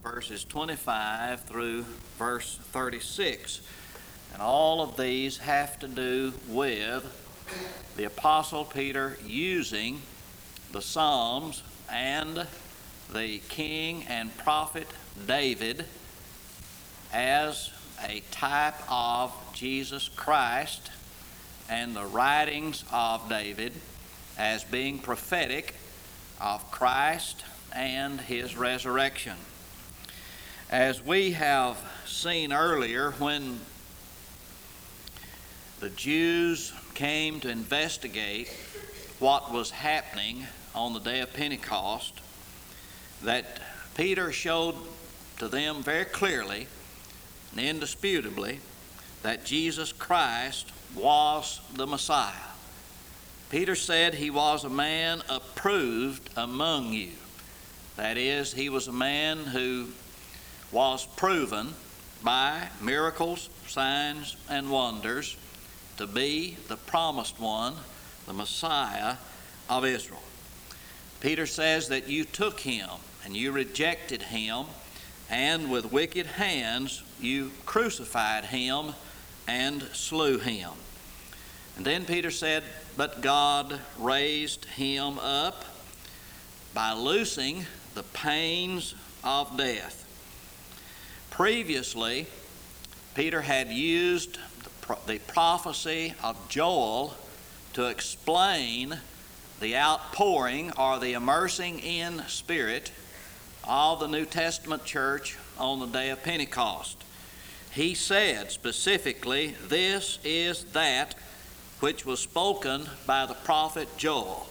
verses 25 through verse 36. And all of these have to do with the Apostle Peter using the Psalms and the king and prophet David as a type of Jesus Christ, and the writings of David as being prophetic of Christ and his resurrection. As we have seen earlier, when the Jews came to investigate what was happening on the day of Pentecost, that Peter showed to them very clearly and indisputably that Jesus Christ was the Messiah. Peter said he was a man approved among you. That is, he was a man who was proven by miracles, signs, and wonders to be the promised one, the Messiah of Israel. Peter says that you took him and you rejected him, and with wicked hands you crucified him and slew him. And then Peter said, but God raised him up by loosing the pains of death. Previously, Peter had used the prophecy of Joel to explain the outpouring or the immersing in spirit of the New Testament church on the day of Pentecost. He said specifically, this is that which was spoken by the prophet Joel.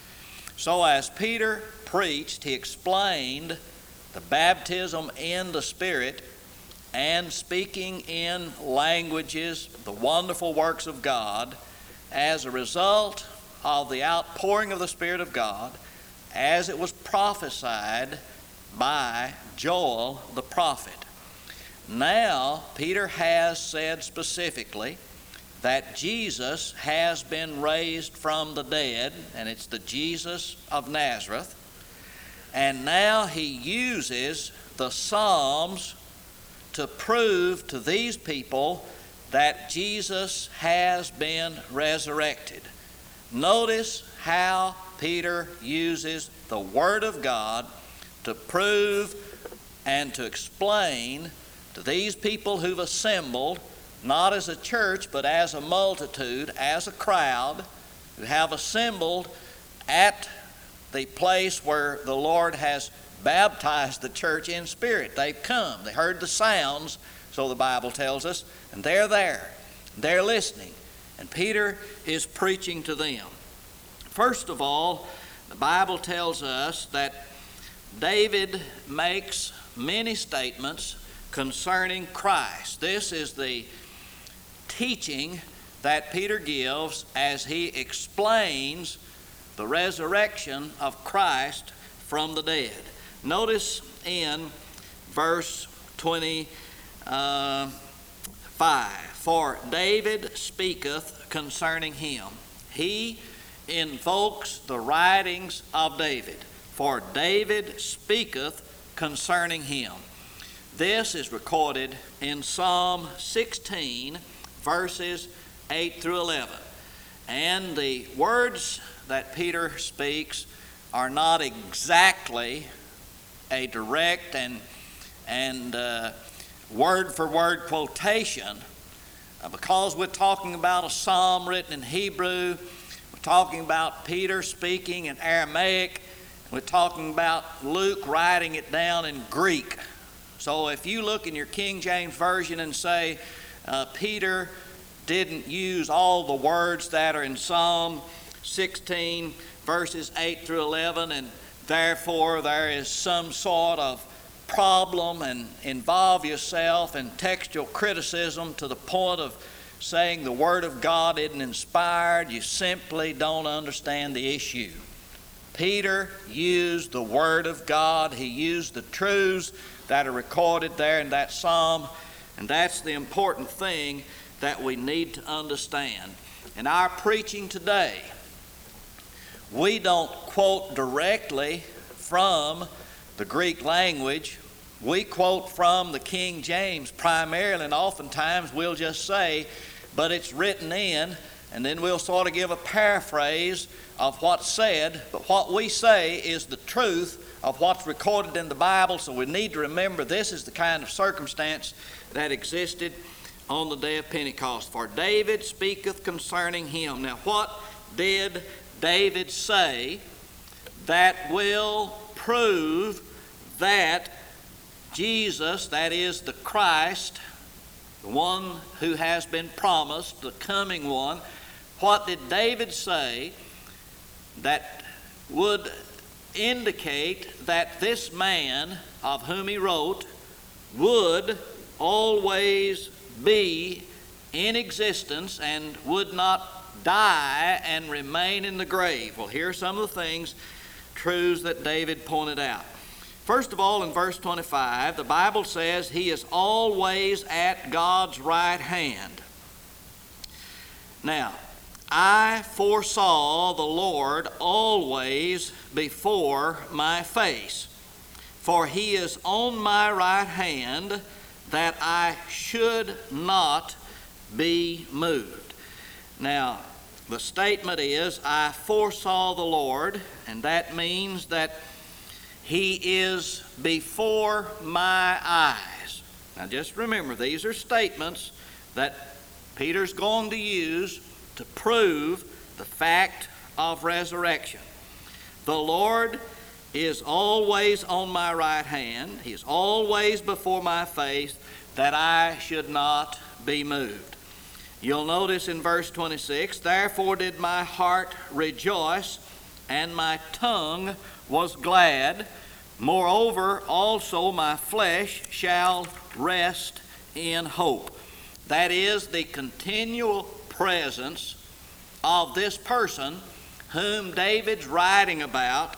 So as Peter preached, he explained the baptism in the Spirit and speaking in languages, the wonderful works of God, as a result of the outpouring of the Spirit of God, as it was prophesied by Joel the prophet. Now, Peter has said specifically that Jesus has been raised from the dead, and it's the Jesus of Nazareth. And now he uses the Psalms to prove to these people that Jesus has been resurrected. Notice how Peter uses the Word of God to prove and to explain to these people who've assembled, not as a church, but as a multitude, as a crowd, who have assembled at the place where the Lord has baptized the church in spirit. They've come. They heard the sounds, so the Bible tells us, and they're there. They're listening. And Peter is preaching to them. First of all, the Bible tells us that David makes many statements concerning Christ. This is the teaching that Peter gives as he explains the resurrection of Christ from the dead. Notice in verse 25, for David speaketh concerning him. He invokes the writings of David. For David speaketh concerning him. This is recorded in Psalm 16, verses 8 through 11. And the words that Peter speaks are not exactly a direct and word-for-word quotation, because we're talking about a psalm written in Hebrew. We're talking about Peter speaking in Aramaic. We're talking about Luke writing it down in Greek. So if you look in your King James Version and say Peter didn't use all the words that are in Psalm 16, verses 8 through 11, and therefore there is some sort of problem, and involve yourself in textual criticism to the point of saying the Word of God isn't inspired, you simply don't understand the issue. Peter used the Word of God. He used the truths that are recorded there in that psalm, and that's the important thing that we need to understand. In our preaching today, we don't quote directly from the Greek language We quote from the King James primarily, and oftentimes we'll just say, but it's written in, and then we'll sort of give a paraphrase of what's said. But what we say is the truth of what's recorded in the Bible, so we need to remember this is the kind of circumstance that existed on the day of Pentecost. For David speaketh concerning him. Now, what did David say that will prove that Jesus, that is the Christ, the one who has been promised, the coming one, what did David say that would indicate that this man of whom he wrote would always be in existence and would not die and remain in the grave? Well, here are some of the things, truths that David pointed out. First of all, in verse 25, the Bible says he is always at God's right hand. Now, I foresaw the Lord always before my face, for he is on my right hand, that I should not be moved. Now, the statement is, I foresaw the Lord, and that means that he is before my eyes. Now just remember, these are statements that Peter's going to use to prove the fact of resurrection. The Lord is always on my right hand. He is always before my face, that I should not be moved. You'll notice in verse 26, therefore did my heart rejoice, and my tongue was glad. Moreover, also my flesh shall rest in hope. That is, the continual presence of this person whom David's writing about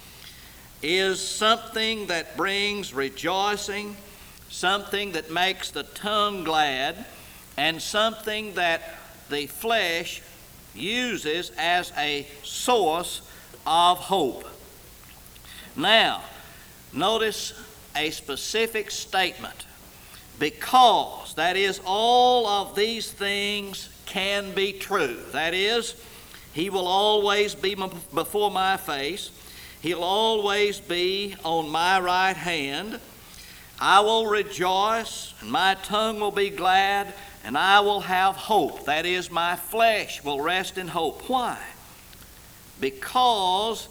is something that brings rejoicing, something that makes the tongue glad, and something that the flesh uses as a source of hope. Now, notice a specific statement. Because, that is, all of these things can be true. That is, he will always be before my face. He'll always be on my right hand. I will rejoice, and my tongue will be glad, and I will have hope. That is, my flesh will rest in hope. Why? Because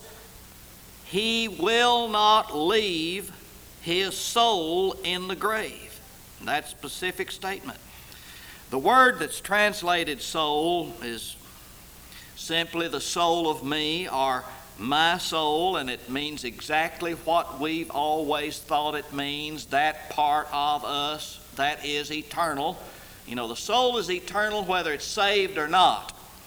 he will not leave his soul in the grave. That specific statement. The word that's translated soul is simply the soul of me, or my soul, and it means exactly what we've always thought it means, that part of us that is eternal. You know, the soul is eternal whether it's saved or not.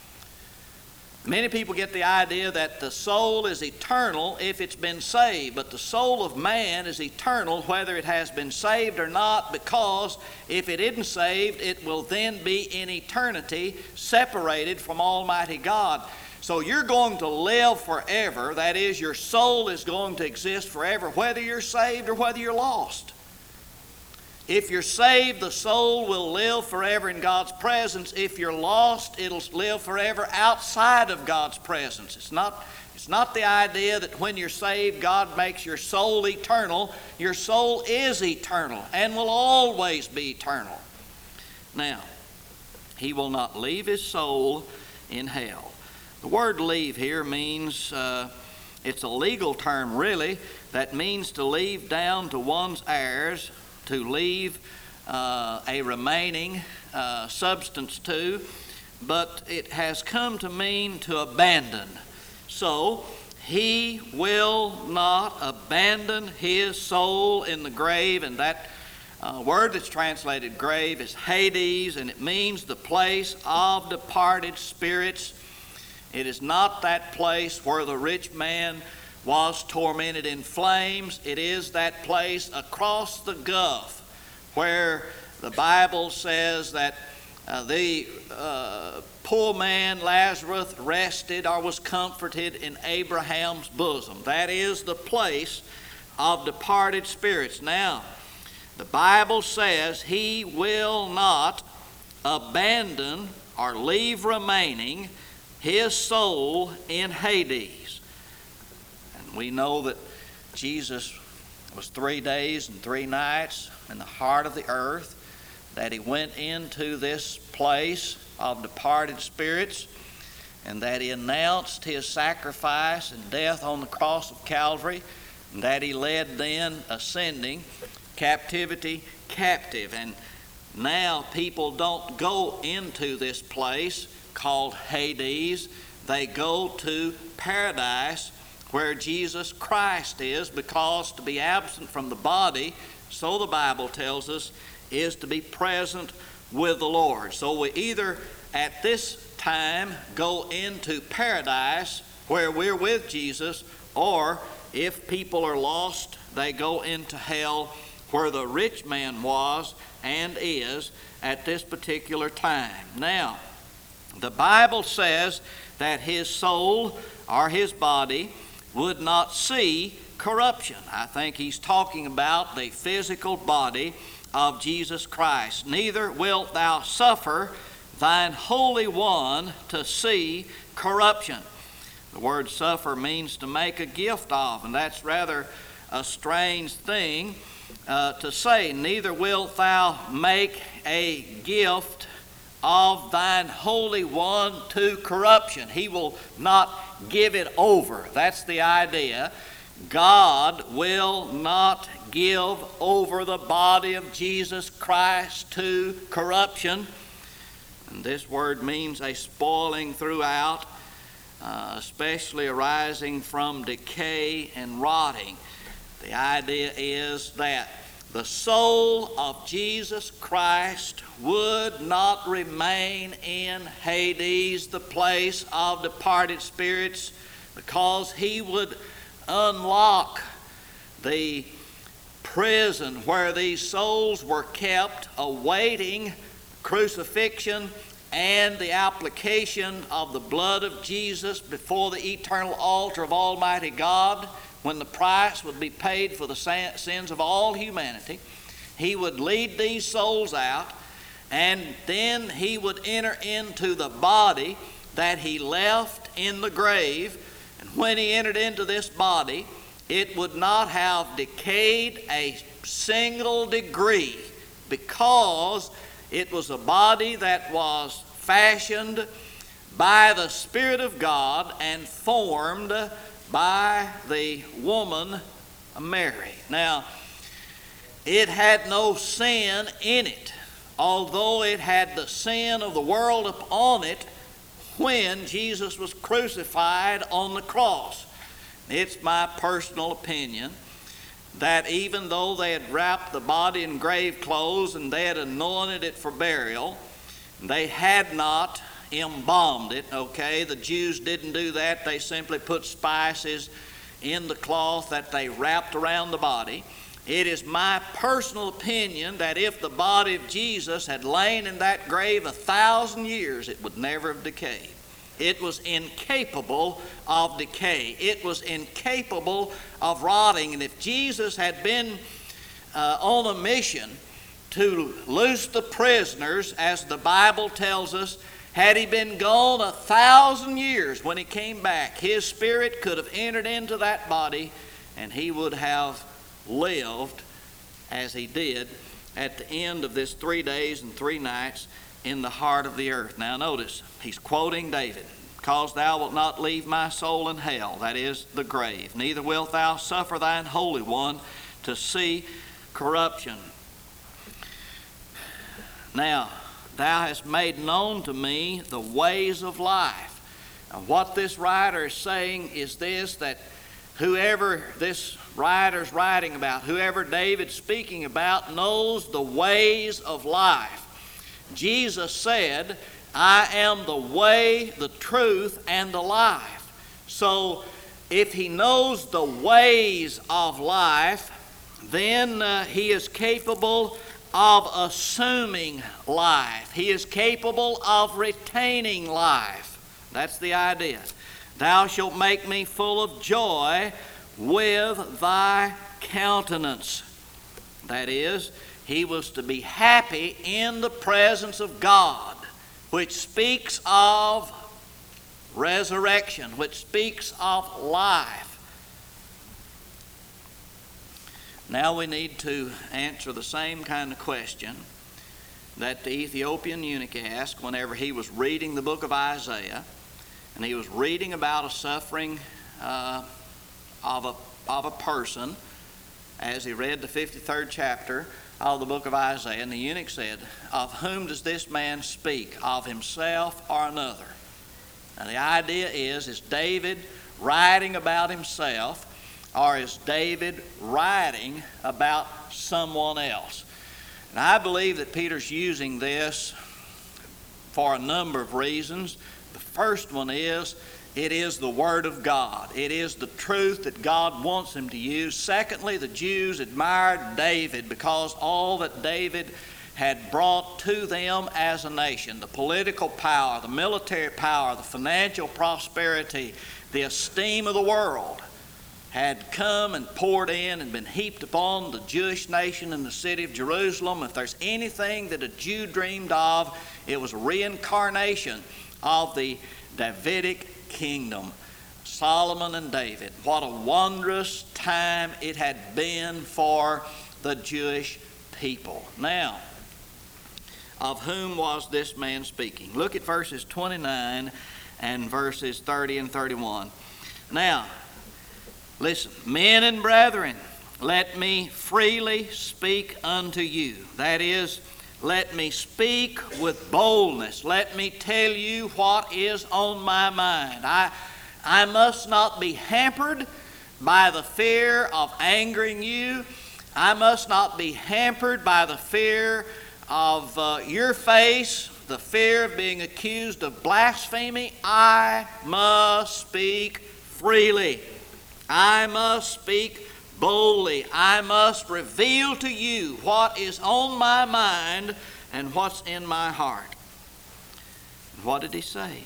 Many people get the idea that the soul is eternal if it's been saved, but the soul of man is eternal whether it has been saved or not, because if it isn't saved, it will then be in eternity separated from Almighty God. So you're going to live forever. That is, your soul is going to exist forever, whether you're saved or whether you're lost. If you're saved, the soul will live forever in God's presence. If you're lost, it'll live forever outside of God's presence. It's not the idea that when you're saved, God makes your soul eternal. Your soul is eternal and will always be eternal. Now, he will not leave his soul in hell. The word leave here means, it's a legal term really, that means to leave down to one's heirs, to leave a remaining substance to, but it has come to mean to abandon. So he will not abandon his soul in the grave, and that word that's translated grave is Hades, and it means the place of departed spirits. It is not that place where the rich man was tormented in flames. It is that place across the gulf where the Bible says that the poor man Lazarus rested or was comforted in Abraham's bosom. That is the place of departed spirits. Now, the Bible says He will not abandon or leave remaining His soul in Hades. And we know that Jesus was 3 days and 3 nights in the heart of the earth, that He went into this place of departed spirits, and that He announced His sacrifice and death on the cross of Calvary, and that He led then ascending captivity captive. And now people don't go into this place called Hades. They go to paradise where Jesus Christ is, because to be absent from the body, so the Bible tells us, is to be present with the Lord. So we either at this time go into paradise where we're with Jesus, or if people are lost, they go into hell where the rich man was and is at this particular time. Now, the Bible says that his soul or his body would not see corruption. I think he's talking about the physical body of Jesus Christ. Neither wilt thou suffer thine Holy One to see corruption. The word suffer means to make a gift of, and that's rather a strange thing to say. Neither wilt thou make a gift of thine Holy One to corruption. He will not give it over. That's the idea. God will not give over the body of Jesus Christ to corruption. And this word means a spoiling throughout, especially arising from decay and rotting. The idea is that the soul of Jesus Christ would not remain in Hades, the place of departed spirits, because He would unlock the prison where these souls were kept, awaiting crucifixion and the application of the blood of Jesus before the eternal altar of Almighty God, when the price would be paid for the sins of all humanity. He would lead these souls out, and then He would enter into the body that He left in the grave. And when He entered into this body, it would not have decayed a single degree, because it was a body that was fashioned by the Spirit of God and formed by the woman Mary. Now, it had no sin in it, although it had the sin of the world upon it when Jesus was crucified on the cross. It's my personal opinion that even though they had wrapped the body in grave clothes and they had anointed it for burial, they had not embalmed it, okay? The Jews didn't do that. They simply put spices in the cloth that they wrapped around the body. It is my personal opinion that if the body of Jesus had lain in that grave 1,000 years, it would never have decayed. It was incapable of decay. It was incapable of rotting. And if Jesus had been on a mission to loose the prisoners, as the Bible tells us, had He been gone 1,000 years when He came back, His Spirit could have entered into that body, and He would have lived as He did at the end of this 3 days and 3 nights in the heart of the earth. Now notice, he's quoting David. Because thou wilt not leave my soul in hell, that is the grave, neither wilt thou suffer thine Holy One to see corruption. Now, thou hast made known to me the ways of life. And what this writer is saying is this, that whoever this writer's writing about, whoever David's speaking about, knows the ways of life. Jesus said, I am the way, the truth, and the life. So if He knows the ways of life, then He is capable of assuming life. He is capable of retaining life. That's the idea. Thou shalt make me full of joy with thy countenance. That is, he was to be happy in the presence of God, which speaks of resurrection, which speaks of life. Now we need to answer the same kind of question that the Ethiopian eunuch asked whenever he was reading the book of Isaiah, and he was reading about a suffering of a person as he read the 53rd chapter of the book of Isaiah. And the eunuch said, "Of whom does this man speak? Of himself or another?" Now the idea is David writing about himself, or is David writing about someone else? And I believe that Peter's using this for a number of reasons. The first one is, it is the Word of God. It is the truth that God wants him to use. Secondly, the Jews admired David because all that David had brought to them as a nation, the political power, the military power, the financial prosperity, the esteem of the world, had come and poured in and been heaped upon the Jewish nation in the city of Jerusalem. If there's anything that a Jew dreamed of, it was a reincarnation of the Davidic kingdom, Solomon and David. What a wondrous time it had been for the Jewish people. Now, of whom was this man speaking? Look at verses 29 and verses 30 and 31. Now, listen, men and brethren, let me freely speak unto you. That is, let me speak with boldness. Let me tell you what is on my mind. I must not be hampered by the fear of angering you. I must not be hampered by the fear of your face, the fear of being accused of blasphemy. I must speak freely. I must speak boldly. I must reveal to you what is on my mind and what's in my heart. And what did he say?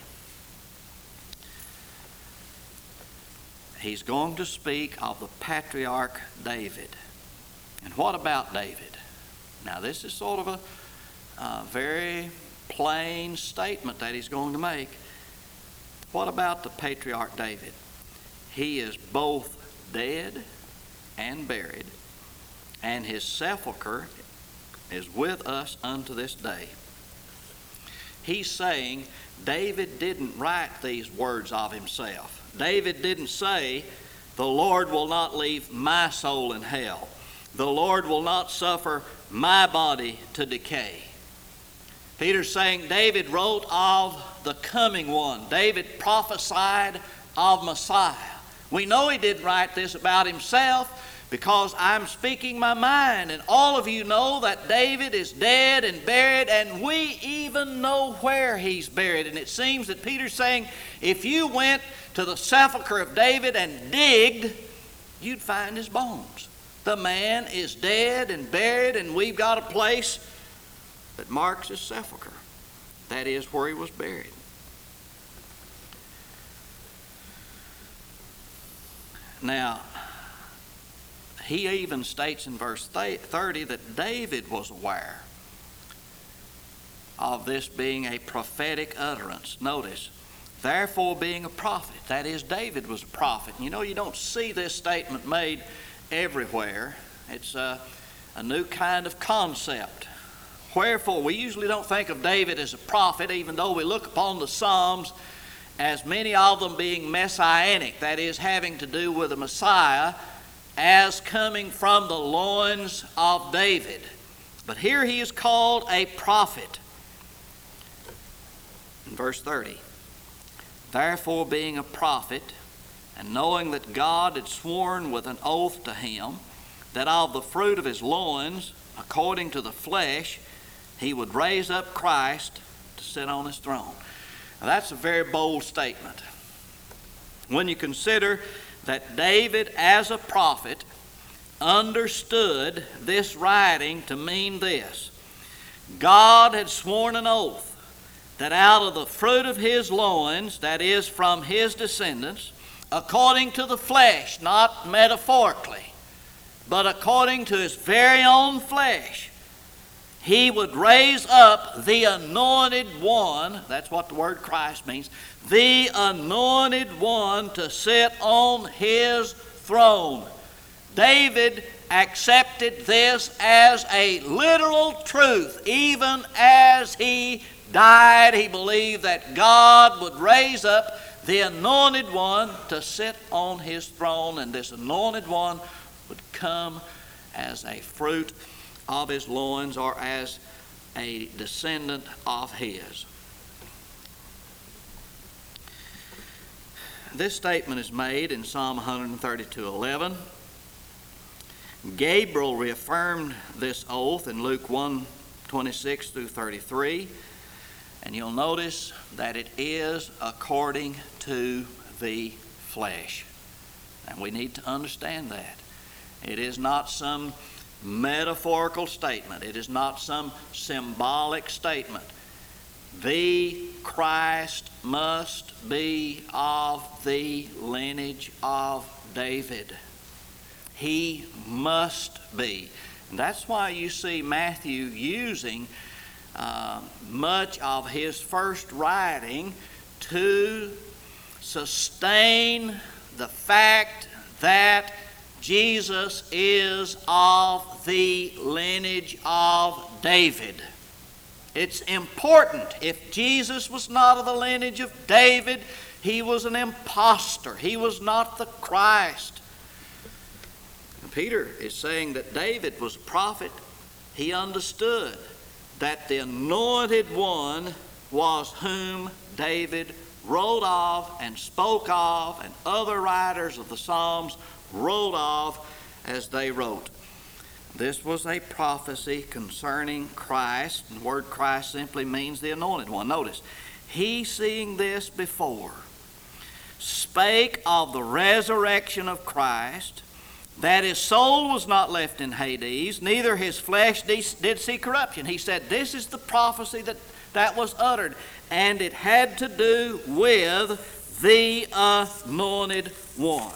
He's going to speak of the patriarch David. And what about David? Now, this is sort of a very plain statement that he's going to make. What about the patriarch David? He is both dead and buried, and his sepulcher is with us unto this day. He's saying David didn't write these words of himself. David didn't say, "The Lord will not leave my soul in hell. The Lord will not suffer my body to decay." Peter's saying David wrote of the coming one. David prophesied of Messiah. We know he didn't write this about himself because I'm speaking my mind, and all of you know that David is dead and buried, and we even know where he's buried. And it seems that Peter's saying if you went to the sepulcher of David and digged, you'd find his bones. The man is dead and buried, and we've got a place that marks his sepulcher. That is where he was buried. Now, he even states in verse 30 that David was aware of this being a prophetic utterance. Notice, therefore being a prophet. That is, David was a prophet. You know, you don't see this statement made everywhere. It's a new kind of concept. Wherefore, we usually don't think of David as a prophet, even though we look upon the Psalms as many of them being messianic, that is, having to do with the Messiah as coming from the loins of David. But here he is called a prophet. In verse 30, therefore being a prophet, and knowing that God had sworn with an oath to him, that of the fruit of his loins, according to the flesh, he would raise up Christ to sit on his throne. Now, that's a very bold statement. When you consider that David, as a prophet, understood this writing to mean this: God had sworn an oath that out of the fruit of his loins, that is, from his descendants, according to the flesh, not metaphorically, but according to his very own flesh, he would raise up the anointed one. That's what the word Christ means. The anointed one to sit on his throne. David accepted this as a literal truth. Even as he died, he believed that God would raise up the anointed one to sit on his throne, and this anointed one would come as a fruit of his loins, or as a descendant of his. This statement is made in Psalm 132:11. Gabriel reaffirmed this oath in Luke 1:26 through 33. And you'll notice that it is according to the flesh. And we need to understand that. It is not some metaphorical statement. It is not some symbolic statement. The Christ must be of the lineage of David. He must be. And that's why you see Matthew using much of his first writing to sustain the fact that Jesus is of the lineage of David. It's important. If Jesus was not of the lineage of David, he was an impostor. He was not the Christ. Peter is saying that David was a prophet. He understood that the anointed one was whom David wrote of and spoke of, and other writers of the Psalms wrote of as they wrote. This was a prophecy concerning Christ. The word Christ simply means the anointed one. Notice, he, seeing this before, spake of the resurrection of Christ, that his soul was not left in Hades, neither his flesh did see corruption. He said this is the prophecy that was uttered, and it had to do with the anointed one.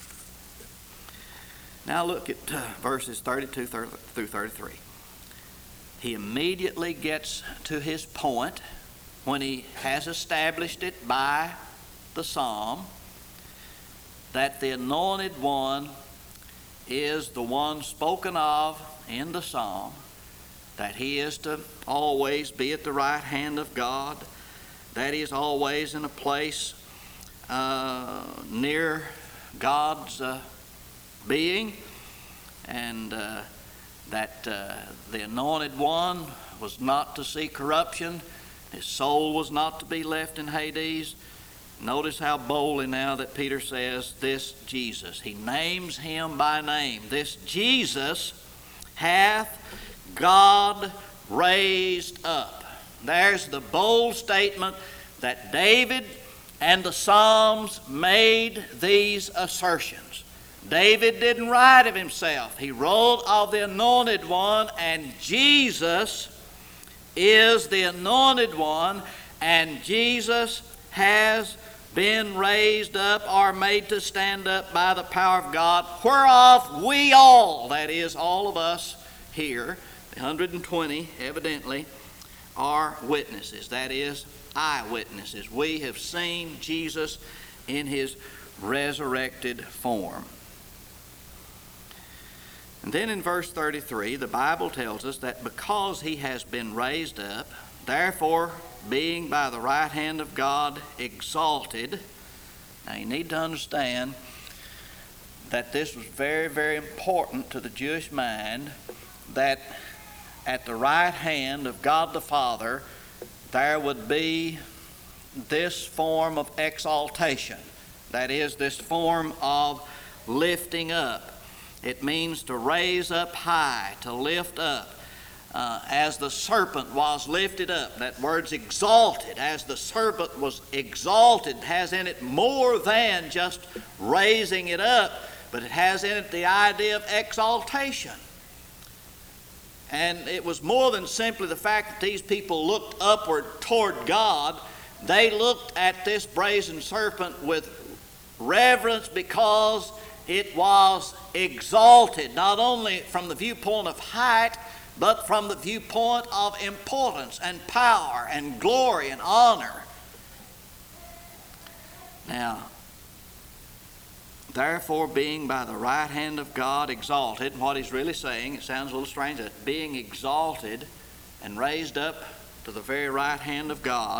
Now look at verses 32 through 33. He immediately gets to his point when he has established it by the psalm that the anointed one is the one spoken of in the psalm, that he is to always be at the right hand of God, that he is always in a place near God's being, and that the anointed one was not to see corruption, his soul was not to be left in Hades. Notice how boldly now that Peter says this Jesus. He names him by name. This Jesus hath God raised up. There's the bold statement that David and the Psalms made these assertions. David didn't write of himself. He wrote of the anointed one, and Jesus is the anointed one, and Jesus has been raised up or made to stand up by the power of God, whereof we all, that is, all of us here, the 120 evidently, are witnesses. That is, eyewitnesses. We have seen Jesus in his resurrected form. And then in verse 33, the Bible tells us that because he has been raised up, therefore, being by the right hand of God exalted. Now you need to understand that this was very, very important to the Jewish mind, that at the right hand of God the Father there would be this form of exaltation. That is, this form of lifting up. It means to raise up high, to lift up. As the serpent was lifted up. That word's exalted. As the serpent was exalted, has in it more than just raising it up, but it has in it the idea of exaltation. And it was more than simply the fact that these people looked upward toward God. They looked at this brazen serpent with reverence because it was exalted, not only from the viewpoint of height, but from the viewpoint of importance and power and glory and honor. Now, therefore, being by the right hand of God exalted, what he's really saying, it sounds a little strange, that being exalted and raised up to the very right hand of God.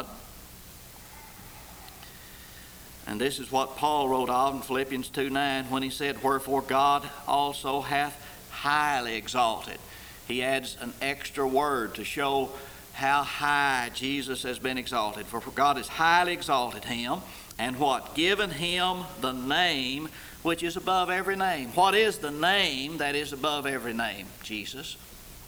And this is what Paul wrote of in Philippians 2:9 when he said, wherefore God also hath highly exalted. He adds an extra word to show how high Jesus has been exalted. For God has highly exalted him, and what? Given him the name which is above every name. What is the name that is above every name? Jesus.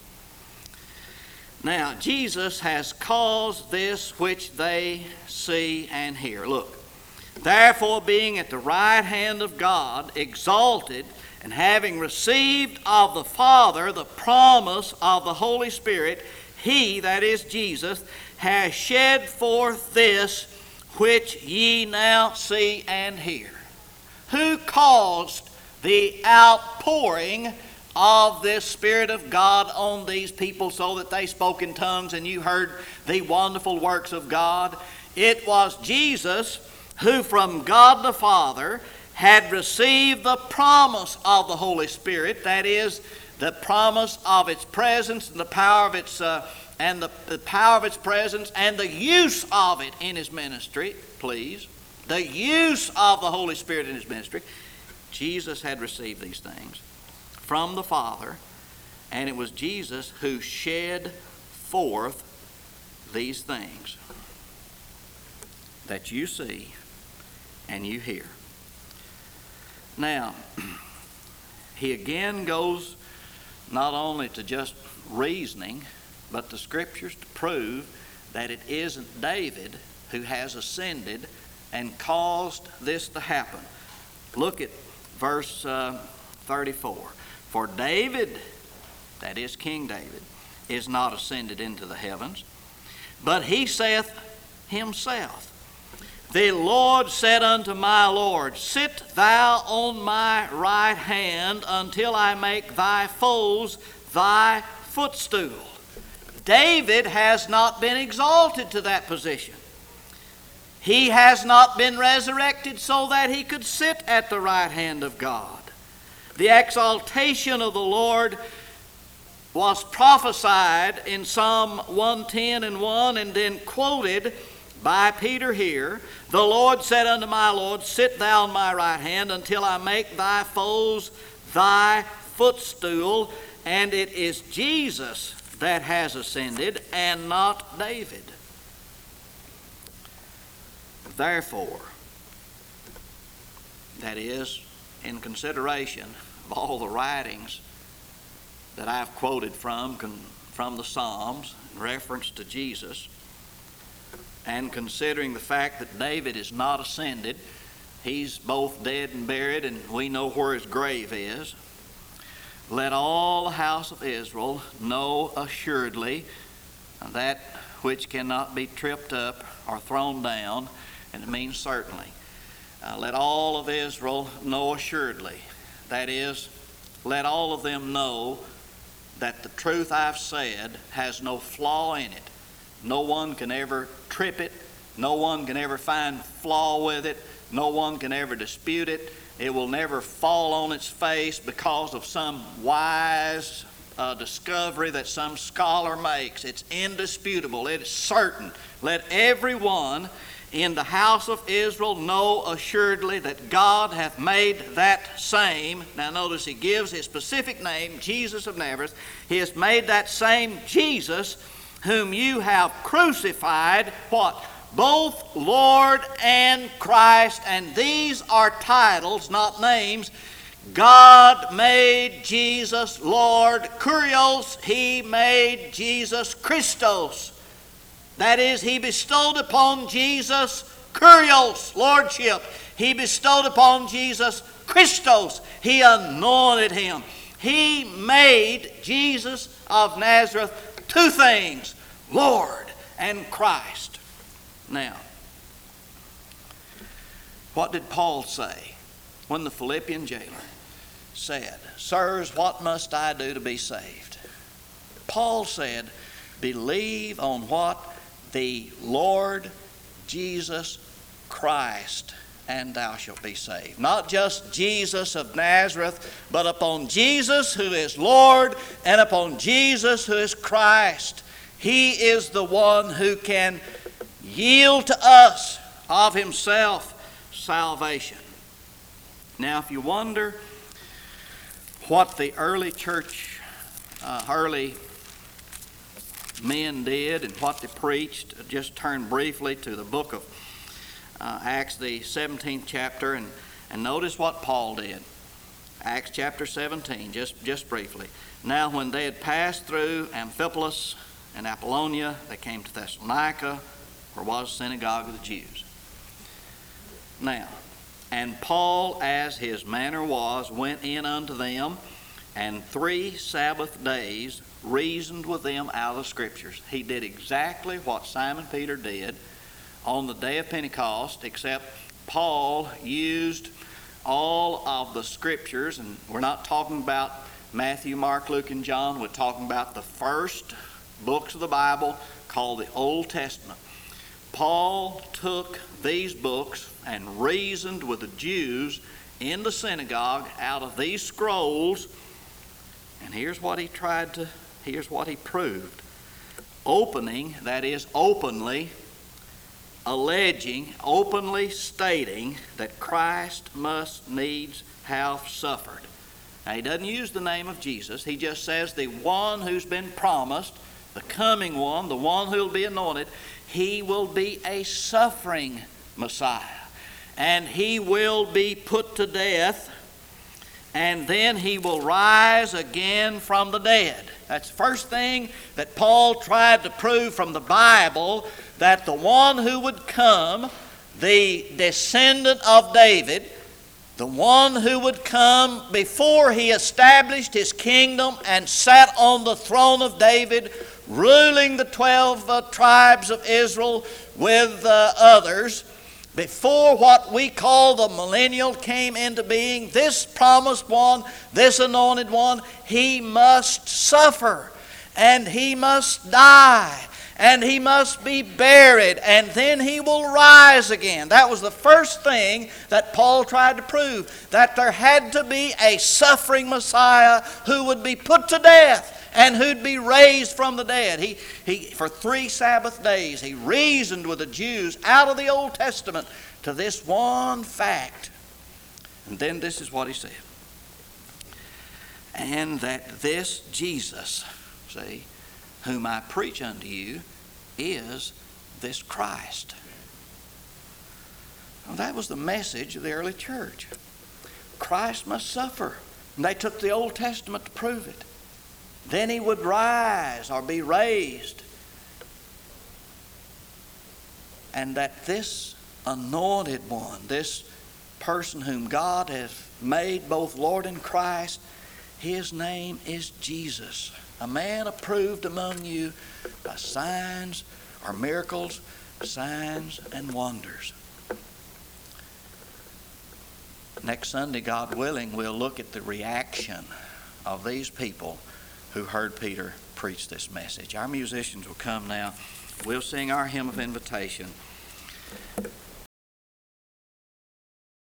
Now, Jesus has caused this which they see and hear. Look. Therefore, being at the right hand of God, exalted, and having received of the Father the promise of the Holy Spirit, he, that is Jesus, has shed forth this which ye now see and hear. Who caused the outpouring of this Spirit of God on these people so that they spoke in tongues and you heard the wonderful works of God? It was Jesus, who from God the Father had received the promise of the Holy Spirit, that is, the promise of its presence and the power of its the power of its presence and the use of it in his ministry. Please, the use of the Holy Spirit in his ministry. Jesus had received these things from the Father, and it was Jesus who shed forth these things that you see and you hear. Now, he again goes not only to just reasoning, but the Scriptures to prove that it isn't David who has ascended and caused this to happen. Look at verse 34. For David, that is King David, is not ascended into the heavens, but he saith himself, the Lord said unto my Lord, sit thou on my right hand until I make thy foes thy footstool. David has not been exalted to that position. He has not been resurrected so that he could sit at the right hand of God. The exaltation of the Lord was prophesied in Psalm 110:1 and then quoted by Peter here. The Lord said unto my Lord, sit thou on my right hand until I make thy foes thy footstool. And it is Jesus that has ascended and not David. Therefore, that is, in consideration of all the writings that I've quoted from the Psalms in reference to Jesus, and considering the fact that David is not ascended, he's both dead and buried, and we know where his grave is, let all the house of Israel know assuredly that which cannot be tripped up or thrown down, and it means certainly. Let all of Israel know assuredly, that is, let all of them know that the truth I've said has no flaw in it. No one can ever trip it. No one can ever find flaw with it. No one can ever dispute it. It will never fall on its face because of some wise discovery that some scholar makes. It's indisputable. It is certain. Let everyone in the house of Israel know assuredly that God hath made that same. Now notice he gives his specific name, Jesus of Nazareth. He has made that same Jesus whom you have crucified, what? Both Lord and Christ. And these are titles, not names. God made Jesus Lord. Kurios, he made Jesus Christos. That is, he bestowed upon Jesus Kurios, lordship. He bestowed upon Jesus Christos. He anointed him. He made Jesus of Nazareth two things, Lord and Christ. Now, what did Paul say when the Philippian jailer said, "Sirs, what must I do to be saved?" Paul said, "Believe on what? The Lord Jesus Christ, and thou shalt be saved." Not just Jesus of Nazareth, but upon Jesus who is Lord and upon Jesus who is Christ. He is the one who can yield to us of himself salvation. Now, if you wonder what the early church, early men did and what they preached, just turn briefly to the book of Acts, the 17th chapter, and notice what Paul did. Acts chapter 17, just briefly. "Now when they had passed through Amphipolis and Apollonia, they came to Thessalonica, where was the synagogue of the Jews. Now, and Paul, as his manner was, went in unto them, and 3 Sabbath days reasoned with them out of the Scriptures." He did exactly what Simon Peter did on the day of Pentecost, except Paul used all of the Scriptures, and we're not talking about Matthew, Mark, Luke, and John. We're talking about the first books of the Bible called the Old Testament. Paul took these books and reasoned with the Jews in the synagogue out of these scrolls, and here's what he proved. Opening, that is openly alleging, openly stating that Christ must needs have suffered. Now, he doesn't use the name of Jesus. He just says the one who's been promised, the coming one, the one who will be anointed, he will be a suffering Messiah. And he will be put to death, and then he will rise again from the dead. That's the first thing that Paul tried to prove from the Bible, that the one who would come, the descendant of David, the one who would come before he established his kingdom and sat on the throne of David, ruling the 12 tribes of Israel with others, before what we call the millennial came into being, this promised one, this anointed one, he must suffer, and he must die, and he must be buried, and then he will rise again. That was the first thing that Paul tried to prove, that there had to be a suffering Messiah who would be put to death and who'd be raised from the dead. He for 3 Sabbath days, he reasoned with the Jews out of the Old Testament to this one fact. And then this is what he said. "And that this Jesus, see, whom I preach unto you, is this Christ." Well, that was the message of the early church. Christ must suffer. And they took the Old Testament to prove it. Then he would rise or be raised. And that this anointed one, this person whom God has made both Lord and Christ, his name is Jesus, a man approved among you by signs or miracles, signs and wonders. Next Sunday, God willing, we'll look at the reaction of these people who heard Peter preach this message. Our musicians will come now. We'll sing our hymn of invitation.